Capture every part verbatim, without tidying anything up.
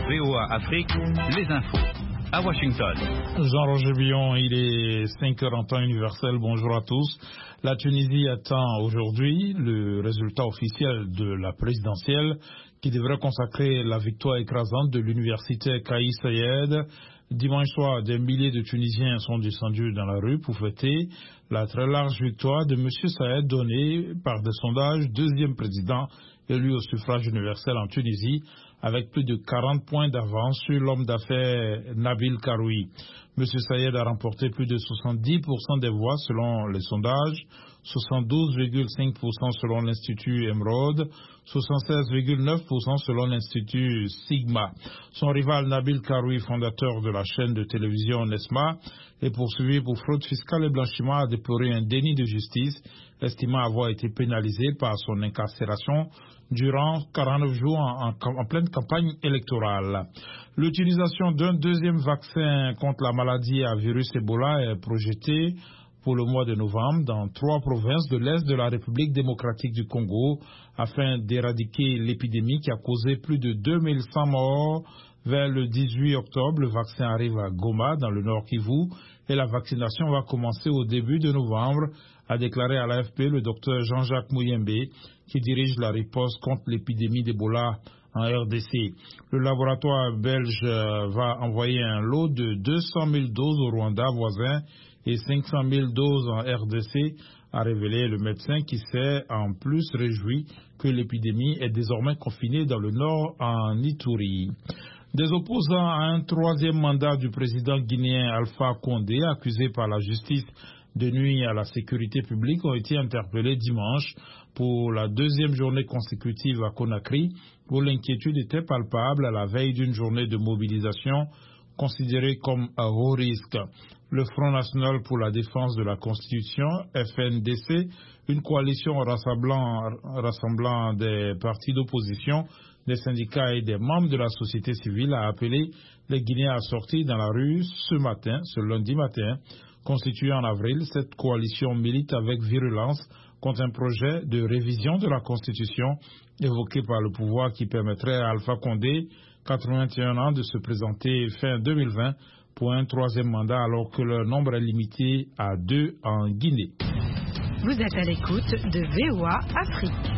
V O A Afrique, les infos. À Washington. Jean-Roger Billon, il est cinq heures en temps universel. Bonjour à tous. La Tunisie attend aujourd'hui le résultat officiel de la présidentielle qui devrait consacrer la victoire écrasante de l'université Kais Saied. Dimanche soir, des milliers de Tunisiens sont descendus dans la rue pour fêter la très large victoire de M. Saïed donnée par des sondages deuxième président élu au suffrage universel en Tunisie avec plus de quarante points d'avance sur l'homme d'affaires Nabil Karoui. M. Saïed a remporté plus de soixante-dix pour cent des voix selon les sondages, soixante-douze virgule cinq pour cent selon l'Institut Emeraude, soixante-seize virgule neuf pour cent selon l'Institut Sigma. Son rival Nabil Karoui, fondateur de la chaîne de télévision Nesma, est poursuivi pour fraude fiscale et blanchiment, a déploré un déni de justice, estimant avoir été pénalisé par son incarcération durant quarante-neuf jours en, en, en pleine campagne électorale. L'utilisation d'un deuxième vaccin contre la maladie à virus Ebola est projetée pour le mois de novembre dans trois provinces de l'Est de la République démocratique du Congo afin d'éradiquer l'épidémie qui a causé plus de deux mille cent morts. Vers le dix-huit octobre, le vaccin arrive à Goma, dans le Nord Kivu, et la vaccination va commencer au début de novembre, a déclaré à l'A F P le docteur Jean-Jacques Mouyembe, qui dirige la riposte contre l'épidémie d'Ebola en R D C. Le laboratoire belge va envoyer un lot de deux cent mille doses au Rwanda voisin et cinq cent mille doses en R D C, a révélé le médecin qui s'est en plus réjoui que l'épidémie est désormais confinée dans le Nord en Ituri. Des opposants à un troisième mandat du président guinéen Alpha Condé, accusé par la justice de nuire à la sécurité publique, ont été interpellés dimanche pour la deuxième journée consécutive à Conakry, où l'inquiétude était palpable à la veille d'une journée de mobilisation considérée comme à haut risque. Le Front national pour la défense de la Constitution, F N D C, une coalition rassemblant, rassemblant des partis d'opposition, des syndicats et des membres de la société civile, a appelé les Guinéens à sortir dans la rue ce matin, ce lundi matin. Constituée en avril, cette coalition milite avec virulence contre un projet de révision de la Constitution évoqué par le pouvoir qui permettrait à Alpha Condé, quatre-vingt-un ans, de se présenter fin deux mille vingt pour un troisième mandat alors que le nombre est limité à deux en Guinée. Vous êtes à l'écoute de V O A Afrique.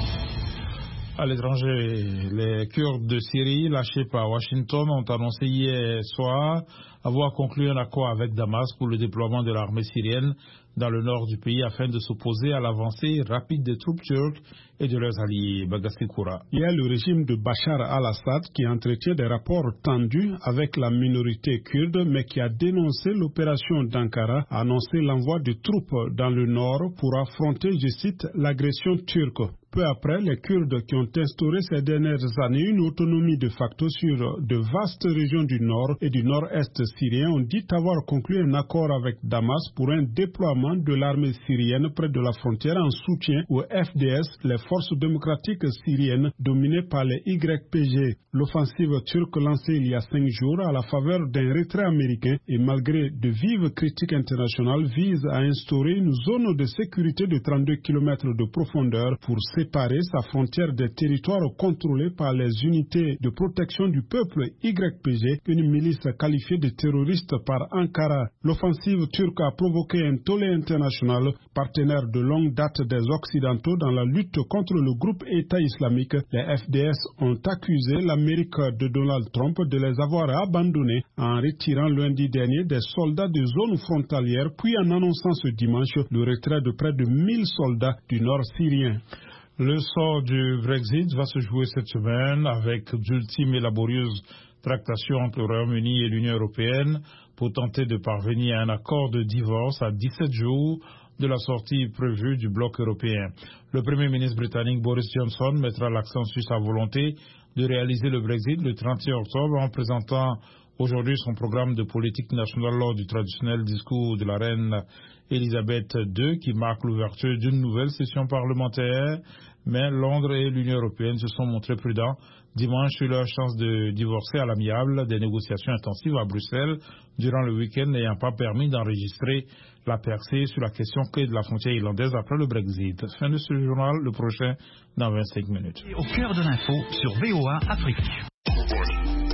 À l'étranger, les Kurdes de Syrie, lâchés par Washington, ont annoncé hier soir avoir conclu un accord avec Damas pour le déploiement de l'armée syrienne dans le nord du pays afin de s'opposer à l'avancée rapide des troupes turques et de leurs alliés. Bagassi Koura. Il y a le régime de Bachar al-Assad qui entretient des rapports tendus avec la minorité kurde, mais qui a dénoncé l'opération d'Ankara, a annoncé l'envoi de troupes dans le nord pour affronter, je cite, l'agression turque. Peu après, les Kurdes qui ont instauré ces dernières années une autonomie de facto sur de vastes régions du nord et du nord-est syrien ont dit avoir conclu un accord avec Damas pour un déploiement de l'armée syrienne près de la frontière en soutien aux F D S, les forces démocratiques syriennes dominées par les Y P G. L'offensive turque lancée il y a cinq jours à la faveur d'un retrait américain et malgré de vives critiques internationales vise à instaurer une zone de sécurité de trente-deux kilomètres de profondeur pour séparer sa frontière des territoires contrôlés par les unités de protection du peuple Y P G, une milice qualifiée de terroriste par Ankara. L'offensive turque a provoqué un tollé international, partenaire de longue date des Occidentaux dans la lutte contre le groupe État islamique. Les F D S ont accusé l'Amérique de Donald Trump de les avoir abandonnés en retirant lundi dernier des soldats de zones frontalières, puis en annonçant ce dimanche le retrait de près de mille soldats du nord syrien. Le sort du Brexit va se jouer cette semaine avec d'ultimes et laborieuses tractations entre le Royaume-Uni et l'Union européenne pour tenter de parvenir à un accord de divorce à dix-sept jours de la sortie prévue du bloc européen. Le Premier ministre britannique Boris Johnson mettra l'accent sur sa volonté de réaliser le Brexit le trente et un octobre en présentant aujourd'hui son programme de politique nationale lors du traditionnel discours de la reine Elisabeth deux qui marque l'ouverture d'une nouvelle session parlementaire. Mais Londres et l'Union européenne se sont montrés prudents dimanche sur leur chance de divorcer à l'amiable, des négociations intensives à Bruxelles durant le week-end n'ayant pas permis d'enregistrer la percée sur la question clé de la frontière irlandaise après le Brexit. Fin de ce journal, le prochain dans vingt-cinq minutes. Au cœur de l'info sur V O A Afrique.